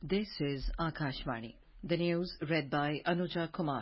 This is Akashvani. The news read by Anuja Kumar.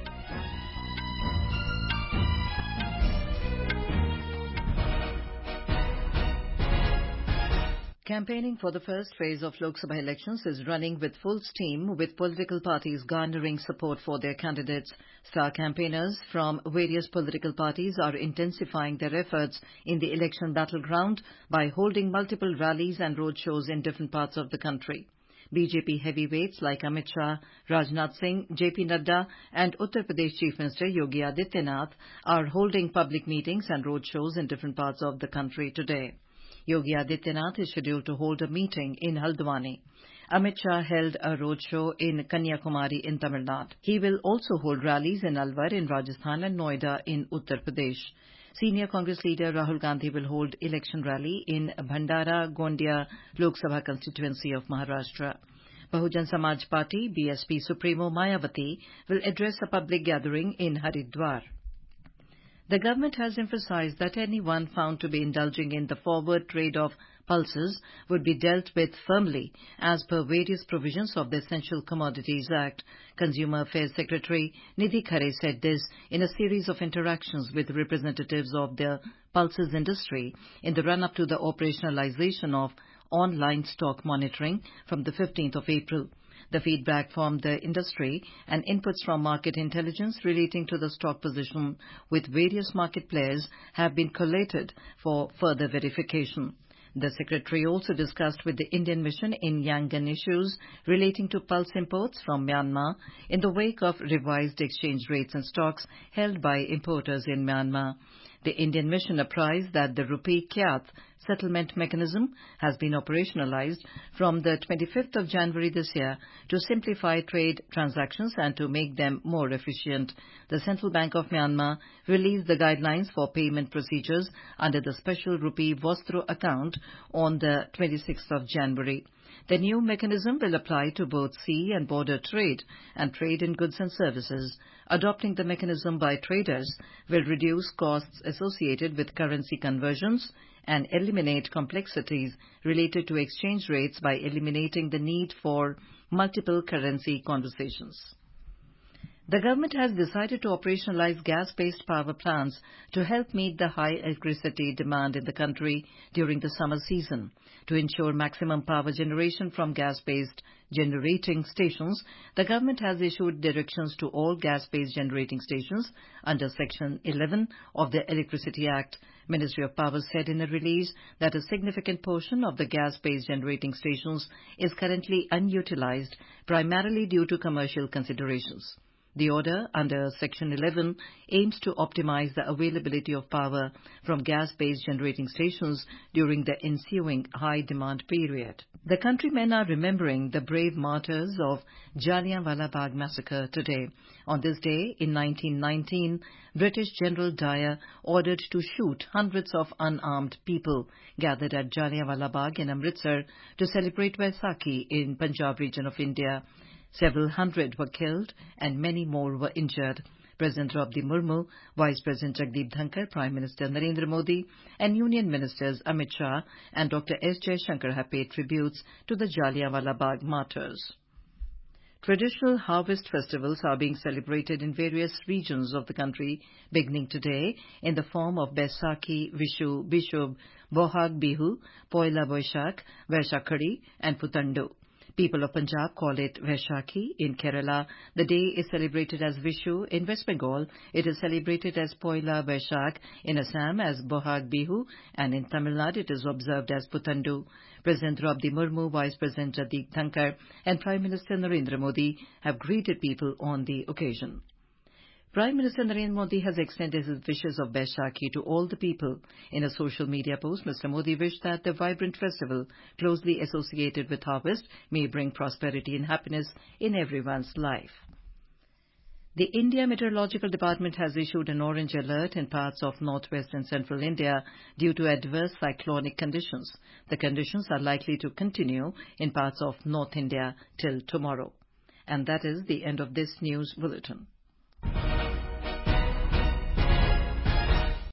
Campaigning for the first phase of Lok Sabha elections is running with full steam, with political parties garnering support for their candidates. Star campaigners from various political parties are intensifying their efforts in the election battleground by holding multiple rallies and roadshows in different parts of the country. BJP heavyweights like Amit Shah, Rajnath Singh, JP Nadda and Uttar Pradesh Chief Minister Yogi Adityanath are holding public meetings and roadshows in different parts of the country today. Yogi Adityanath is scheduled to hold a meeting in Haldwani. Amit Shah held a roadshow in Kanyakumari in Tamil Nadu. He will also hold rallies in Alwar in Rajasthan and Noida in Uttar Pradesh. Senior Congress leader Rahul Gandhi will hold election rally in Bhandara Gondia Lok Sabha constituency of Maharashtra. Bahujan Samaj Party BSP Supremo Mayawati will address a public gathering in Haridwar. The government has emphasized that anyone found to be indulging in the forward trade of pulses would be dealt with firmly as per various provisions of the Essential Commodities Act. Consumer Affairs Secretary Nidhi Khare said this in a series of interactions with representatives of the pulses industry in the run-up to the operationalization of online stock monitoring from the 15th of April. The feedback from the industry and inputs from market intelligence relating to the stock position with various market players have been collated for further verification. The Secretary also discussed with the Indian mission in Yangon issues relating to pulse imports from Myanmar in the wake of revised exchange rates and stocks held by importers in Myanmar. The Indian mission apprised that the rupee kyat settlement mechanism has been operationalized from the 25th of January this year to simplify trade transactions and to make them more efficient. The Central Bank of Myanmar released the guidelines for payment procedures under the special rupee Vostro account on the 26th of January. The new mechanism will apply to both sea and border trade and trade in goods and services. Adopting the mechanism by traders will reduce costs associated with currency conversions and eliminate complexities related to exchange rates by eliminating the need for multiple currency conversions. The government has decided to operationalize gas-based power plants to help meet the high electricity demand in the country during the summer season. To ensure maximum power generation from gas-based generating stations, the government has issued directions to all gas-based generating stations under Section 11 of the Electricity Act. Ministry of Power said in a release that a significant portion of the gas-based generating stations is currently unutilized, primarily due to commercial considerations. The order under Section 11 aims to optimize the availability of power from gas-based generating stations during the ensuing high-demand period. The countrymen are remembering the brave martyrs of Jallianwala Bagh massacre today. On this day, in 1919, British General Dyer ordered to shoot hundreds of unarmed people gathered at Jallianwala Bagh in Amritsar to celebrate Vaisakhi in Punjab region of India. Several hundred were killed and many more were injured. President Draupadi Murmu, Vice President Jagdeep Dhankar, Prime Minister Narendra Modi and Union Ministers Amit Shah and Dr. S. Jaishankar have paid tributes to the Jallianwala Bagh martyrs. Traditional harvest festivals are being celebrated in various regions of the country beginning today in the form of Baisakhi, Vishu, Bishub, Bohag Bihu, Poila Boishakh, Vaishakhadi and Puthandu. People of Punjab call it Vaishakhi. In Kerala, the day is celebrated as Vishu. In West Bengal, it is celebrated as Poila Vaishakh. In Assam, as Bohag Bihu. And in Tamil Nadu, it is observed as Puthandu. President Draupadi Murmu, Vice President Jagdeep Dhankar and Prime Minister Narendra Modi have greeted people on the occasion. Prime Minister Narendra Modi has extended his wishes of Baishakhi to all the people. In a social media post, Mr. Modi wished that the vibrant festival, closely associated with harvest, may bring prosperity and happiness in everyone's life. The India Meteorological Department has issued an orange alert in parts of northwest and central India due to adverse cyclonic conditions. The conditions are likely to continue in parts of North India till tomorrow. And that is the end of this news bulletin.